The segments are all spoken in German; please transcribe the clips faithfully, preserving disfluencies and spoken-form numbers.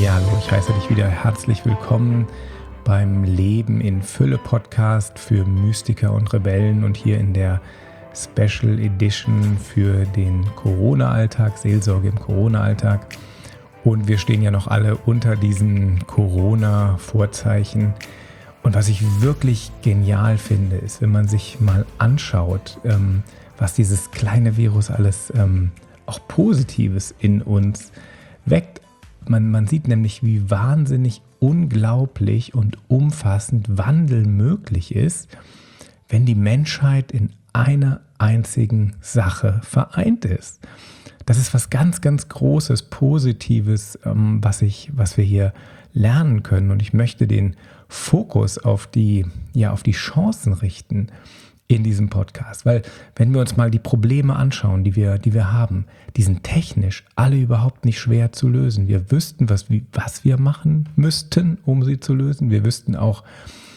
Ja, hallo, ich heiße dich wieder herzlich willkommen beim Leben in Fülle Podcast für Mystiker und Rebellen und hier in der Special Edition für den Corona-Alltag, Seelsorge im Corona-Alltag. Und wir stehen ja noch alle unter diesen Corona-Vorzeichen. Und was ich wirklich genial finde, ist, wenn man sich mal anschaut, ähm, was dieses kleine Virus alles ähm, auch Positives in uns weckt. Man, man sieht nämlich, wie wahnsinnig unglaublich und umfassend Wandel möglich ist, wenn die Menschheit in einer einzigen Sache vereint ist. Das ist was ganz, ganz Großes, Positives, ähm, was, ich, was wir hier lernen können. Und ich möchte den Fokus auf die, ja, auf die Chancen richten in diesem Podcast. Weil wenn wir uns mal die Probleme anschauen, die wir, die wir haben, die sind technisch alle überhaupt nicht schwer zu lösen. Wir wüssten, was, wie, was wir machen müssten, um sie zu lösen. Wir wüssten auch,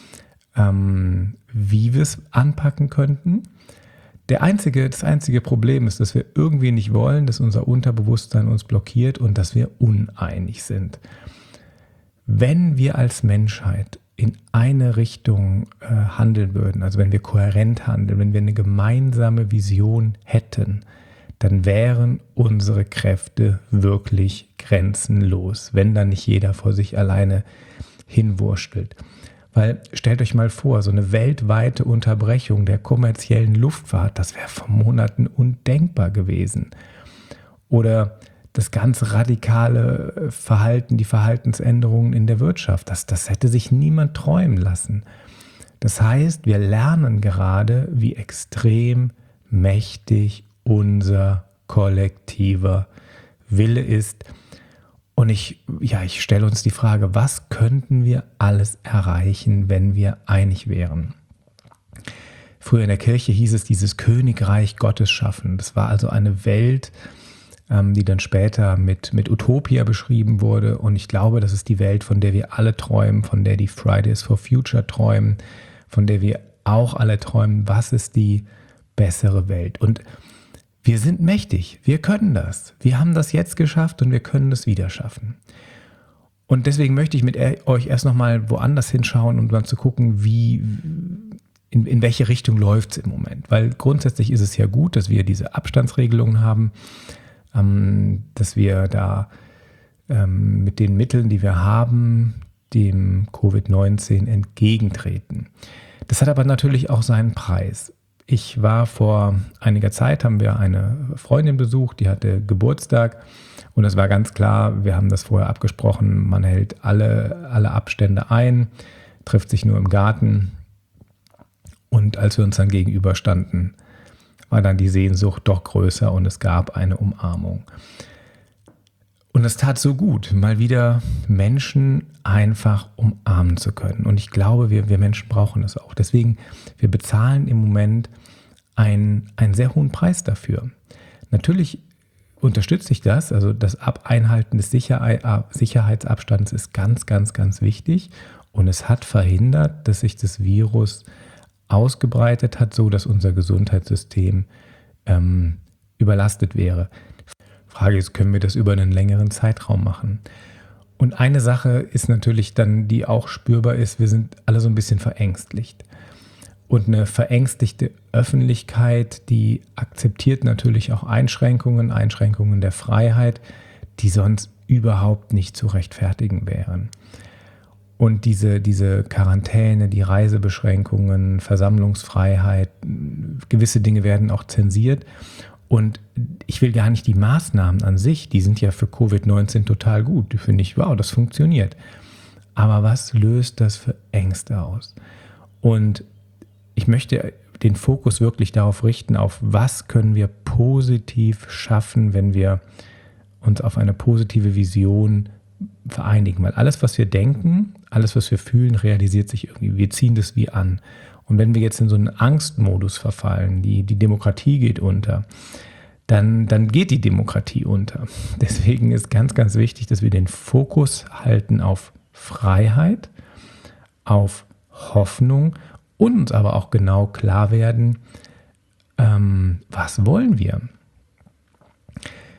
ähm, wie wir es anpacken könnten. Der einzige, das einzige Problem ist, dass wir irgendwie nicht wollen, dass unser Unterbewusstsein uns blockiert und dass wir uneinig sind. Wenn wir als Menschheit in eine Richtung äh, handeln würden, also wenn wir kohärent handeln, wenn wir eine gemeinsame Vision hätten, dann wären unsere Kräfte wirklich grenzenlos, wenn dann nicht jeder vor sich alleine hinwurstelt. Weil stellt euch mal vor, so eine weltweite Unterbrechung der kommerziellen Luftfahrt, das wäre vor Monaten undenkbar gewesen. Oder das ganz radikale Verhalten, die Verhaltensänderungen in der Wirtschaft, das, das hätte sich niemand träumen lassen. Das heißt, wir lernen gerade, wie extrem mächtig unser kollektiver Wille ist. Und ich, ja, ich stelle uns die Frage, was könnten wir alles erreichen, wenn wir einig wären? Früher in der Kirche hieß es, dieses Königreich Gottes schaffen. Das war also eine Welt, die dann später mit, mit Utopia beschrieben wurde. Und ich glaube, das ist die Welt, von der wir alle träumen, von der die Fridays for Future träumen, von der wir auch alle träumen, was ist die bessere Welt? Und wir sind mächtig, wir können das. Wir haben das jetzt geschafft und wir können das wieder schaffen. Und deswegen möchte ich mit euch erst nochmal woanders hinschauen, um dann zu gucken, wie, in, in welche Richtung läuft es im Moment. Weil grundsätzlich ist es ja gut, dass wir diese Abstandsregelungen haben, dass wir da ähm, mit den Mitteln, die wir haben, dem Covid neunzehn entgegentreten. Das hat aber natürlich auch seinen Preis. Ich war vor einiger Zeit, haben wir eine Freundin besucht, die hatte Geburtstag und es war ganz klar, wir haben das vorher abgesprochen, man hält alle, alle Abstände ein, trifft sich nur im Garten und als wir uns dann gegenüberstanden, war dann die Sehnsucht doch größer und es gab eine Umarmung. Und es tat so gut, mal wieder Menschen einfach umarmen zu können. Und ich glaube, wir, wir Menschen brauchen das auch. Deswegen, wir bezahlen im Moment einen, einen sehr hohen Preis dafür. Natürlich unterstütze ich das, also das Einhalten des Sicherheit, Sicherheitsabstands ist ganz, ganz, ganz wichtig. Und es hat verhindert, dass sich das Virus ausgebreitet hat, so dass unser Gesundheitssystem ähm, überlastet wäre. Frage ist, können wir das über einen längeren Zeitraum machen? Und eine Sache ist natürlich dann, die auch spürbar ist, wir sind alle so ein bisschen verängstigt. Und eine verängstigte Öffentlichkeit, die akzeptiert natürlich auch Einschränkungen, Einschränkungen der Freiheit, die sonst überhaupt nicht zu rechtfertigen wären. Und diese, diese Quarantäne, die Reisebeschränkungen, Versammlungsfreiheit, gewisse Dinge werden auch zensiert. Und ich will gar nicht die Maßnahmen an sich, die sind ja für Covid neunzehn total gut. Die finde ich, wow, das funktioniert. Aber was löst das für Ängste aus? Und ich möchte den Fokus wirklich darauf richten, auf was können wir positiv schaffen, wenn wir uns auf eine positive Vision vereinigen. Weil alles, was wir denken, alles, was wir fühlen, realisiert sich irgendwie. Wir ziehen das wie an. Und wenn wir jetzt in so einen Angstmodus verfallen, die, die Demokratie geht unter, dann, dann geht die Demokratie unter. Deswegen ist ganz, ganz wichtig, dass wir den Fokus halten auf Freiheit, auf Hoffnung und uns aber auch genau klar werden, ähm, was wollen wir?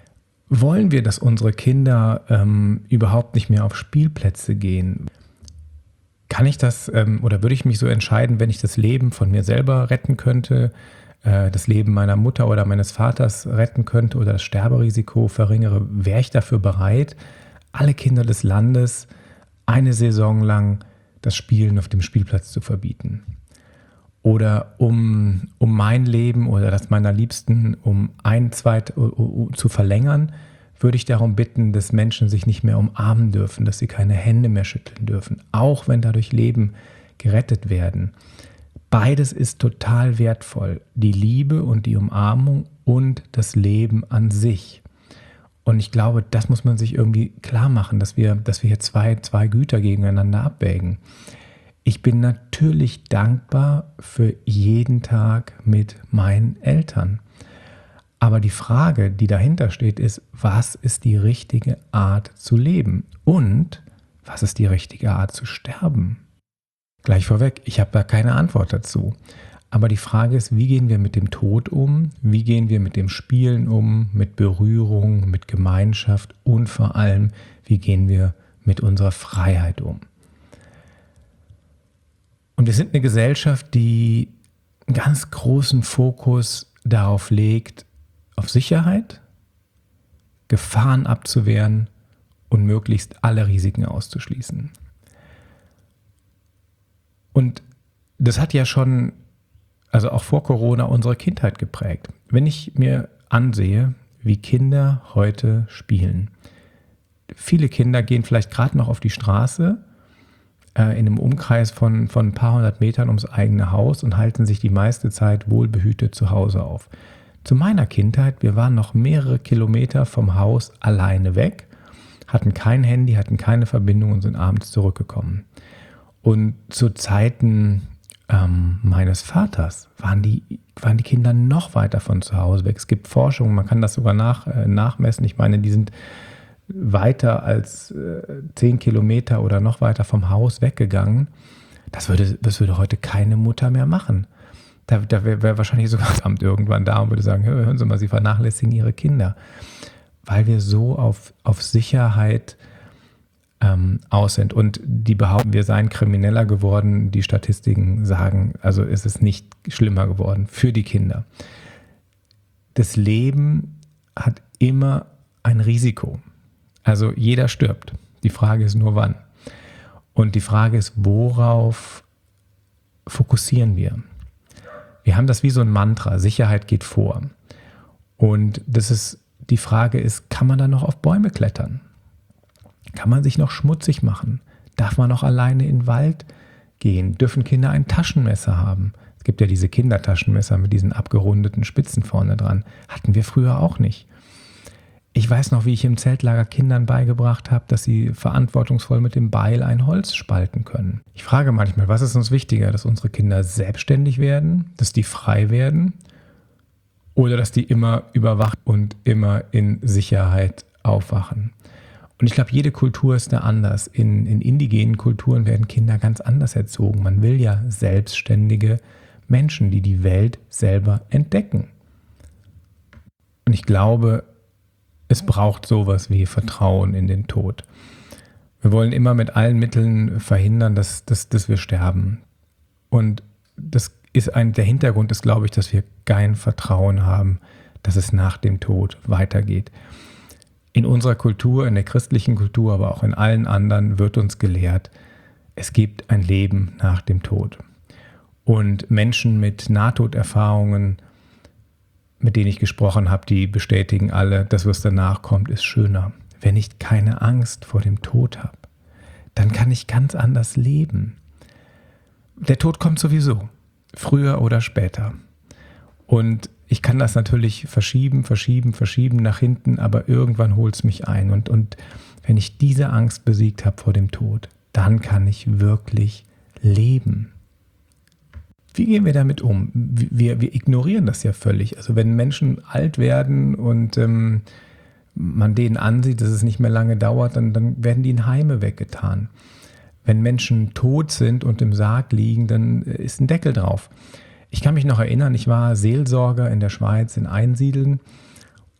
wollen wir, dass unsere Kinder ähm, überhaupt nicht mehr auf Spielplätze gehen? Kann ich das ähm, oder würde ich mich so entscheiden, wenn ich das Leben von mir selber retten könnte, äh, das Leben meiner Mutter oder meines Vaters retten könnte oder das Sterberisiko verringere, wäre ich dafür bereit, alle Kinder des Landes eine Saison lang das Spielen auf dem Spielplatz zu verbieten? Oder um, um mein Leben oder das meiner Liebsten um ein, zwei uh, uh, zu verlängern, würde ich darum bitten, dass Menschen sich nicht mehr umarmen dürfen, dass sie keine Hände mehr schütteln dürfen, auch wenn dadurch Leben gerettet werden. Beides ist total wertvoll, die Liebe und die Umarmung und das Leben an sich. Und ich glaube, das muss man sich irgendwie klar machen, dass wir, dass wir hier zwei, zwei Güter gegeneinander abwägen. Ich bin natürlich dankbar für jeden Tag mit meinen Eltern. Aber die Frage, die dahinter steht, ist, was ist die richtige Art zu leben? Und was ist die richtige Art zu sterben? Gleich vorweg, ich habe da keine Antwort dazu. Aber die Frage ist, wie gehen wir mit dem Tod um? Wie gehen wir mit dem Spielen um, mit Berührung, mit Gemeinschaft und vor allem, wie gehen wir mit unserer Freiheit um? Und wir sind eine Gesellschaft, die einen ganz großen Fokus darauf legt, auf Sicherheit, Gefahren abzuwehren und möglichst alle Risiken auszuschließen. Und das hat ja schon, also auch vor Corona, unsere Kindheit geprägt. Wenn ich mir ansehe, wie Kinder heute spielen. Viele Kinder gehen vielleicht gerade noch auf die Straße, in einem Umkreis von, von ein paar hundert Metern ums eigene Haus und halten sich die meiste Zeit wohlbehütet zu Hause auf. Zu meiner Kindheit, wir waren noch mehrere Kilometer vom Haus alleine weg, hatten kein Handy, hatten keine Verbindung und sind abends zurückgekommen. Und zu Zeiten ähm, meines Vaters waren die, waren die Kinder noch weiter von zu Hause weg. Es gibt Forschung, man kann das sogar nach, äh, nachmessen. Ich meine, die sind weiter als äh, zehn Kilometer oder noch weiter vom Haus weggegangen. Das würde, das würde heute keine Mutter mehr machen. Da, da wäre wär wahrscheinlich sogar das Amt irgendwann da und würde sagen, hören Sie mal, Sie vernachlässigen Ihre Kinder. Weil wir so auf, auf Sicherheit ähm, aus sind. Und die behaupten, wir seien krimineller geworden. Die Statistiken sagen, also es ist nicht schlimmer geworden für die Kinder. Das Leben hat immer ein Risiko. Also jeder stirbt. Die Frage ist nur wann. Und die Frage ist, worauf fokussieren wir? Wir haben das wie so ein Mantra, Sicherheit geht vor. Und das ist, die Frage ist, kann man da noch auf Bäume klettern? Kann man sich noch schmutzig machen? Darf man noch alleine in den Wald gehen? Dürfen Kinder ein Taschenmesser haben? Es gibt ja diese Kindertaschenmesser mit diesen abgerundeten Spitzen vorne dran. Hatten wir früher auch nicht. Ich weiß noch, wie ich im Zeltlager Kindern beigebracht habe, dass sie verantwortungsvoll mit dem Beil ein Holz spalten können. Ich frage manchmal, was ist uns wichtiger, dass unsere Kinder selbstständig werden, dass die frei werden oder dass die immer überwacht und immer in Sicherheit aufwachen? Und ich glaube, jede Kultur ist da anders. In, in indigenen Kulturen werden Kinder ganz anders erzogen. Man will ja selbstständige Menschen, die die Welt selber entdecken. Und ich glaube, es braucht sowas wie Vertrauen in den Tod. Wir wollen immer mit allen Mitteln verhindern, dass, dass, dass wir sterben. Und das ist ein, der Hintergrund ist, glaube ich, dass wir kein Vertrauen haben, dass es nach dem Tod weitergeht. In unserer Kultur, in der christlichen Kultur, aber auch in allen anderen wird uns gelehrt, es gibt ein Leben nach dem Tod. Und Menschen mit Nahtoderfahrungen, mit denen ich gesprochen habe, die bestätigen alle, das, was danach kommt, ist schöner. Wenn ich keine Angst vor dem Tod habe, dann kann ich ganz anders leben. Der Tod kommt sowieso, früher oder später. Und ich kann das natürlich verschieben, verschieben, verschieben nach hinten, aber irgendwann holt es mich ein. Und, und wenn ich diese Angst besiegt habe vor dem Tod, dann kann ich wirklich leben. Wie gehen wir damit um? Wir, wir ignorieren das ja völlig. Also wenn Menschen alt werden und ähm, man denen ansieht, dass es nicht mehr lange dauert, dann, dann werden die in Heime weggetan. Wenn Menschen tot sind und im Sarg liegen, dann ist ein Deckel drauf. Ich kann mich noch erinnern, ich war Seelsorger in der Schweiz in Einsiedeln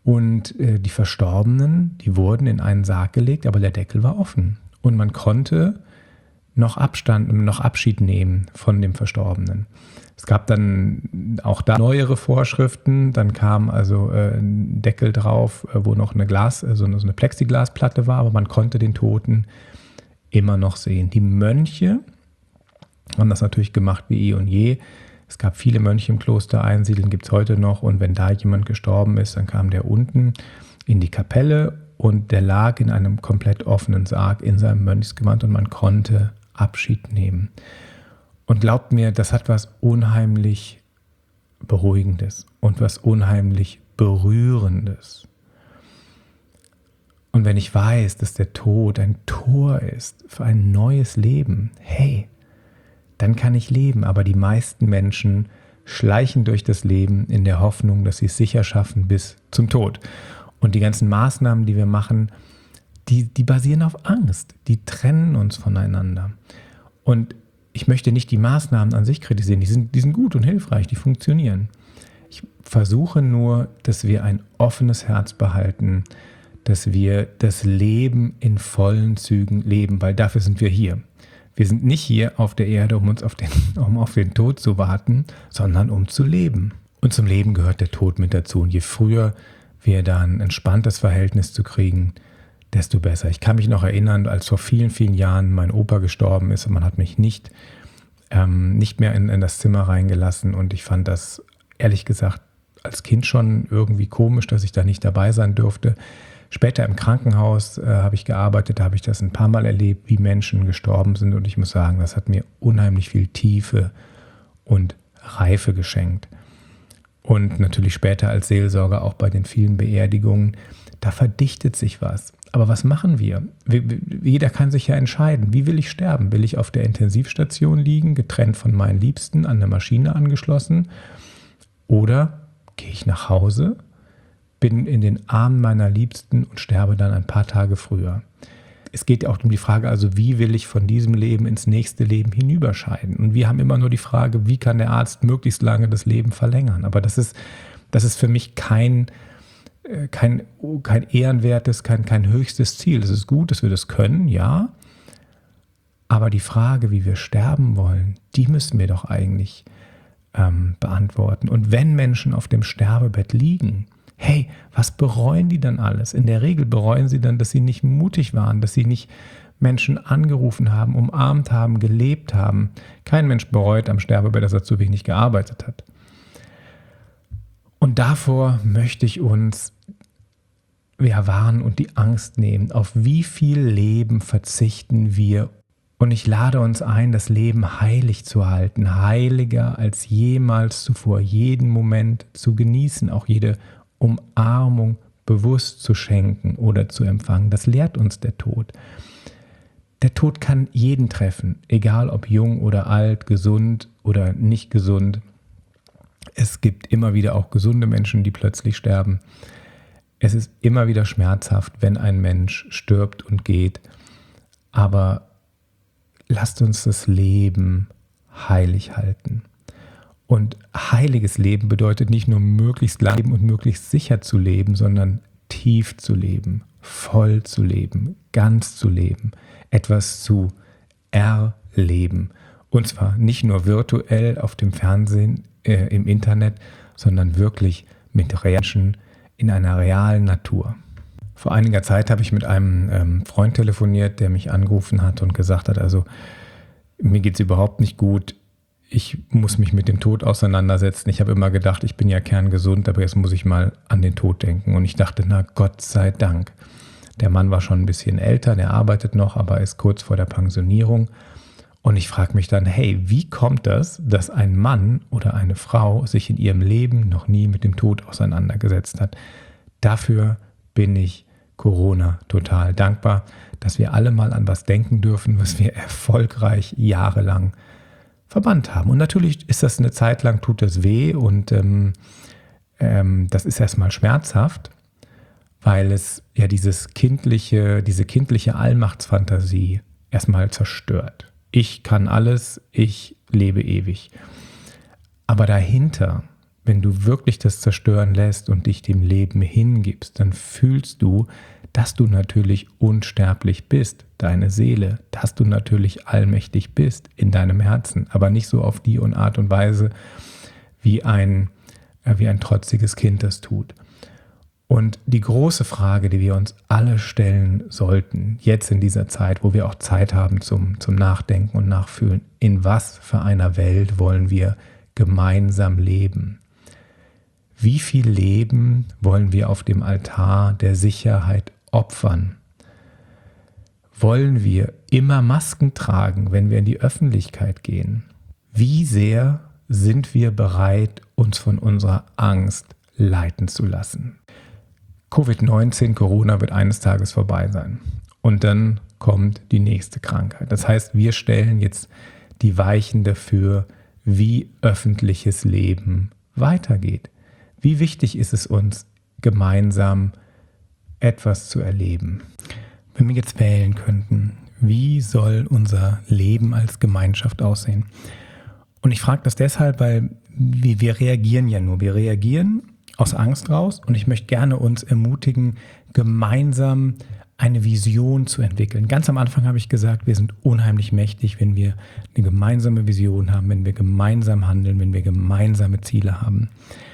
Und äh, die Verstorbenen, die wurden in einen Sarg gelegt, aber der Deckel war offen. Und man konnte noch Abstand, noch Abschied nehmen von dem Verstorbenen. Es gab dann auch da neuere Vorschriften. Dann kam also äh, ein Deckel drauf, äh, wo noch eine Glas, also so eine Plexiglasplatte war, aber man konnte den Toten immer noch sehen. Die Mönche haben das natürlich gemacht wie eh und je. Es gab viele Mönche im Kloster, Einsiedeln gibt es heute noch. Und wenn da jemand gestorben ist, dann kam der unten in die Kapelle und der lag in einem komplett offenen Sarg in seinem Mönchsgewand und man konnte Abschied nehmen. Und glaubt mir, das hat was unheimlich Beruhigendes und was unheimlich Berührendes. Und wenn ich weiß, dass der Tod ein Tor ist für ein neues Leben, hey, dann kann ich leben. Aber die meisten Menschen schleichen durch das Leben in der Hoffnung, dass sie es sicher schaffen bis zum Tod. Und die ganzen Maßnahmen, die wir machen, die, die basieren auf Angst. Die trennen uns voneinander. Und ich möchte nicht die Maßnahmen an sich kritisieren. Die sind, die sind gut und hilfreich, die funktionieren. Ich versuche nur, dass wir ein offenes Herz behalten, dass wir das Leben in vollen Zügen leben, weil dafür sind wir hier. Wir sind nicht hier auf der Erde, um uns auf den, um auf den Tod zu warten, sondern um zu leben. Und zum Leben gehört der Tod mit dazu. Und je früher wir da ein entspanntes Verhältnis zu kriegen, desto besser. Ich kann mich noch erinnern, als vor vielen, vielen Jahren mein Opa gestorben ist und man hat mich nicht, ähm, nicht mehr in, in das Zimmer reingelassen. Und ich fand das, ehrlich gesagt, als Kind schon irgendwie komisch, dass ich da nicht dabei sein durfte. Später im Krankenhaus äh, habe ich gearbeitet, da habe ich das ein paar Mal erlebt, wie Menschen gestorben sind. Und ich muss sagen, das hat mir unheimlich viel Tiefe und Reife geschenkt. Und natürlich später als Seelsorger auch bei den vielen Beerdigungen, da verdichtet sich was. Aber was machen wir? Jeder kann sich ja entscheiden, wie will ich sterben? Will ich auf der Intensivstation liegen, getrennt von meinen Liebsten, an eine Maschine angeschlossen? Oder gehe ich nach Hause, bin in den Armen meiner Liebsten und sterbe dann ein paar Tage früher? Es geht auch um die Frage, also wie will ich von diesem Leben ins nächste Leben hinüberscheiden? Und wir haben immer nur die Frage, wie kann der Arzt möglichst lange das Leben verlängern? Aber das ist, das ist für mich kein, kein, kein ehrenwertes, kein, kein höchstes Ziel. Es ist gut, dass wir das können, ja. Aber die Frage, wie wir sterben wollen, die müssen wir doch eigentlich ähm, beantworten. Und wenn Menschen auf dem Sterbebett liegen, hey, was bereuen die dann alles? In der Regel bereuen sie dann, dass sie nicht mutig waren, dass sie nicht Menschen angerufen haben, umarmt haben, gelebt haben. Kein Mensch bereut am Sterbebett, dass er zu wenig gearbeitet hat. Und davor möchte ich uns ja, warnen und die Angst nehmen. Auf wie viel Leben verzichten wir? Und ich lade uns ein, das Leben heilig zu halten, heiliger als jemals zuvor, jeden Moment zu genießen, auch jede Umarmung bewusst zu schenken oder zu empfangen. Das lehrt uns der Tod. Der Tod kann jeden treffen, egal ob jung oder alt, gesund oder nicht gesund. Es gibt immer wieder auch gesunde Menschen, die plötzlich sterben. Es ist immer wieder schmerzhaft, wenn ein Mensch stirbt und geht. Aber lasst uns das Leben heilig halten. Und heiliges Leben bedeutet nicht nur möglichst lang und möglichst sicher zu leben, sondern tief zu leben, voll zu leben, ganz zu leben, etwas zu erleben. Und zwar nicht nur virtuell auf dem Fernsehen, äh, im Internet, sondern wirklich mit Menschen in einer realen Natur. Vor einiger Zeit habe ich mit einem ähm, Freund telefoniert, der mich angerufen hat und gesagt hat, also mir geht es überhaupt nicht gut. Ich muss mich mit dem Tod auseinandersetzen. Ich habe immer gedacht, ich bin ja kerngesund, aber jetzt muss ich mal an den Tod denken. Und ich dachte, na Gott sei Dank. Der Mann war schon ein bisschen älter, der arbeitet noch, aber ist kurz vor der Pensionierung. Und ich frage mich dann, hey, wie kommt das, dass ein Mann oder eine Frau sich in ihrem Leben noch nie mit dem Tod auseinandergesetzt hat? Dafür bin ich Corona total dankbar, dass wir alle mal an was denken dürfen, was wir erfolgreich jahrelang verbannt haben. Und natürlich ist das eine Zeit lang, tut das weh und ähm, ähm, das ist erstmal schmerzhaft, weil es ja dieses kindliche, diese kindliche Allmachtsfantasie erstmal zerstört. Ich kann alles, ich lebe ewig. Aber dahinter, wenn du wirklich das zerstören lässt und dich dem Leben hingibst, dann fühlst du, dass du natürlich unsterblich bist, deine Seele, dass du natürlich allmächtig bist in deinem Herzen, aber nicht so auf die Art und Weise, wie ein, äh, wie ein trotziges Kind das tut. Und die große Frage, die wir uns alle stellen sollten, jetzt in dieser Zeit, wo wir auch Zeit haben zum, zum Nachdenken und Nachfühlen, in was für einer Welt wollen wir gemeinsam leben? Wie viel Leben wollen wir auf dem Altar der Sicherheit opfern? Wollen wir immer Masken tragen, wenn wir in die Öffentlichkeit gehen? Wie sehr sind wir bereit, uns von unserer Angst leiten zu lassen? Covid neunzehn, Corona wird eines Tages vorbei sein. Und dann kommt die nächste Krankheit. Das heißt, wir stellen jetzt die Weichen dafür, wie öffentliches Leben weitergeht. Wie wichtig ist es uns, gemeinsam etwas zu erleben? Wenn wir jetzt wählen könnten, wie soll unser Leben als Gemeinschaft aussehen? Und ich frage das deshalb, weil wir, wir reagieren ja nur. Wir reagieren aus Angst raus und ich möchte gerne uns ermutigen, gemeinsam eine Vision zu entwickeln. Ganz am Anfang habe ich gesagt, wir sind unheimlich mächtig, wenn wir eine gemeinsame Vision haben, wenn wir gemeinsam handeln, wenn wir gemeinsame Ziele haben.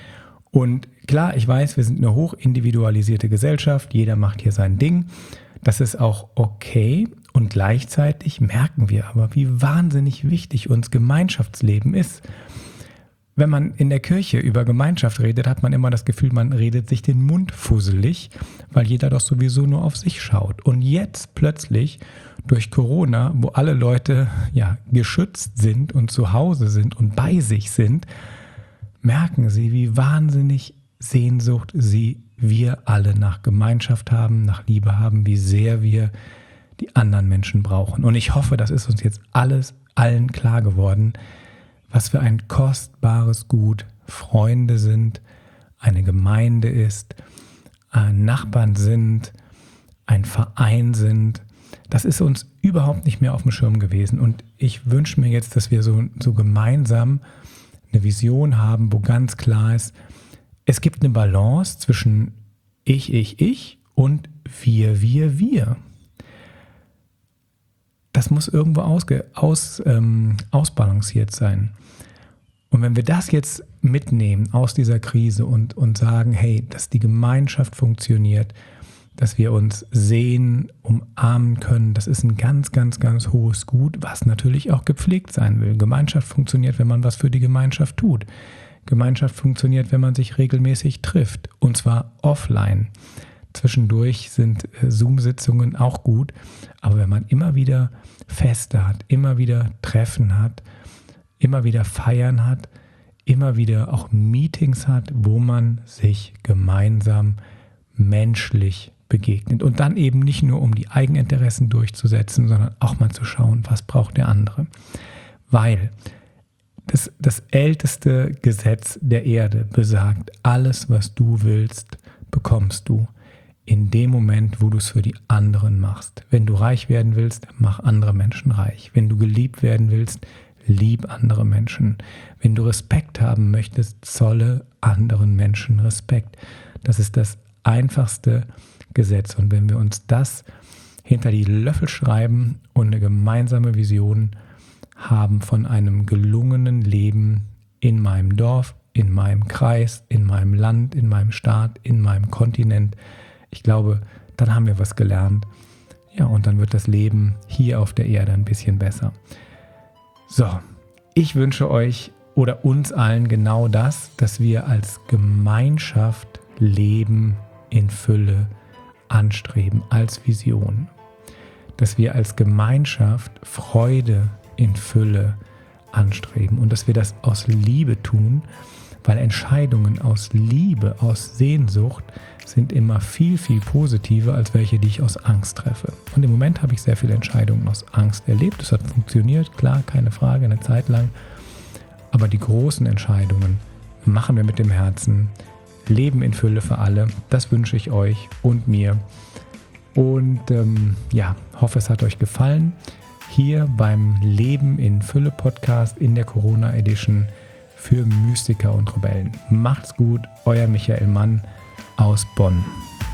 Und klar, ich weiß, wir sind eine hochindividualisierte Gesellschaft, jeder macht hier sein Ding. Das ist auch okay und gleichzeitig merken wir aber, wie wahnsinnig wichtig uns Gemeinschaftsleben ist. Wenn man in der Kirche über Gemeinschaft redet, hat man immer das Gefühl, man redet sich den Mund fusselig, weil jeder doch sowieso nur auf sich schaut. Und jetzt plötzlich durch Corona, wo alle Leute ja geschützt sind und zu Hause sind und bei sich sind, merken sie, wie wahnsinnig Sehnsucht sie wir alle nach Gemeinschaft haben, nach Liebe haben, wie sehr wir die anderen Menschen brauchen. Und ich hoffe, das ist uns jetzt alles allen klar geworden, was für ein kostbares Gut Freunde sind, eine Gemeinde ist, Nachbarn sind, ein Verein sind. Das ist uns überhaupt nicht mehr auf dem Schirm gewesen. Und ich wünsche mir jetzt, dass wir so, so gemeinsam eine Vision haben, wo ganz klar ist, es gibt eine Balance zwischen ich, ich, ich und wir, wir, wir. Das muss irgendwo ausge, aus, ähm, ausbalanciert sein. Und wenn wir das jetzt mitnehmen aus dieser Krise und, und sagen, hey, dass die Gemeinschaft funktioniert, dass wir uns sehen, umarmen können, das ist ein ganz, ganz, ganz hohes Gut, was natürlich auch gepflegt sein will. Gemeinschaft funktioniert, wenn man was für die Gemeinschaft tut. Gemeinschaft funktioniert, wenn man sich regelmäßig trifft, und zwar offline. Zwischendurch sind äh, Zoom-Sitzungen auch gut, aber wenn man immer wieder Feste hat, immer wieder Treffen hat, immer wieder Feiern hat, immer wieder auch Meetings hat, wo man sich gemeinsam menschlich begegnet. Und dann eben nicht nur, um die Eigeninteressen durchzusetzen, sondern auch mal zu schauen, was braucht der andere. Weil das, das älteste Gesetz der Erde besagt, alles, was du willst, bekommst du. In dem Moment, wo du es für die anderen machst. Wenn du reich werden willst, mach andere Menschen reich. Wenn du geliebt werden willst, lieb andere Menschen. Wenn du Respekt haben möchtest, zolle anderen Menschen Respekt. Das ist das einfachste Gesetz. Und wenn wir uns das hinter die Löffel schreiben und eine gemeinsame Vision haben von einem gelungenen Leben in meinem Dorf, in meinem Kreis, in meinem Land, in meinem Staat, in meinem Kontinent, ich glaube, dann haben wir was gelernt. Ja, und dann wird das Leben hier auf der Erde ein bisschen besser. So, ich wünsche euch oder uns allen genau das, dass wir als Gemeinschaft Leben in Fülle anstreben, als Vision. Dass wir als Gemeinschaft Freude in Fülle anstreben und dass wir das aus Liebe tun, weil Entscheidungen aus Liebe, aus Sehnsucht sind immer viel, viel positiver als welche, die ich aus Angst treffe. Und im Moment habe ich sehr viele Entscheidungen aus Angst erlebt. Das hat funktioniert, klar, keine Frage, eine Zeit lang. Aber die großen Entscheidungen machen wir mit dem Herzen. Leben in Fülle für alle, das wünsche ich euch und mir. Und ähm, ja, hoffe, es hat euch gefallen. Hier beim Leben in Fülle Podcast in der Corona Edition für Mystiker und Rebellen. Macht's gut, euer Michael Mann aus Bonn.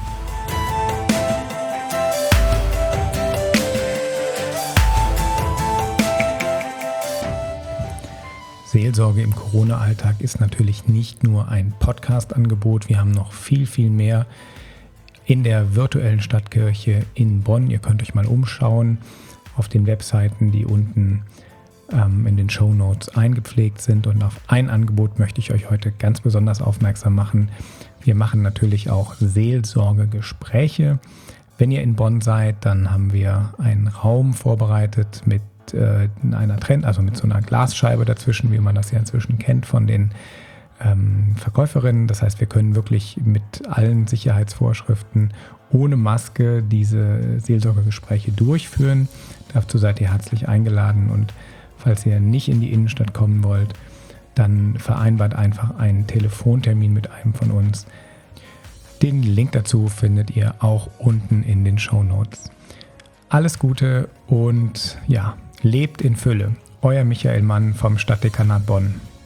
Seelsorge im Corona-Alltag ist natürlich nicht nur ein Podcast-Angebot. Wir haben noch viel, viel mehr in der virtuellen Stadtkirche in Bonn. Ihr könnt euch mal umschauen auf den Webseiten, die unten ähm, in den Shownotes eingepflegt sind. Und auf ein Angebot möchte ich euch heute ganz besonders aufmerksam machen. Wir machen natürlich auch Seelsorgegespräche. Wenn ihr in Bonn seid, dann haben wir einen Raum vorbereitet mit in einer Trend, also mit so einer Glasscheibe dazwischen, wie man das ja inzwischen kennt von den ähm, Verkäuferinnen. Das heißt, wir können wirklich mit allen Sicherheitsvorschriften ohne Maske diese Seelsorgegespräche durchführen. Dazu seid ihr herzlich eingeladen und falls ihr nicht in die Innenstadt kommen wollt, dann vereinbart einfach einen Telefontermin mit einem von uns. Den Link dazu findet ihr auch unten in den Shownotes. Alles Gute und ja, lebt in Fülle. Euer Michael Mann vom Stadtdekanat Bonn.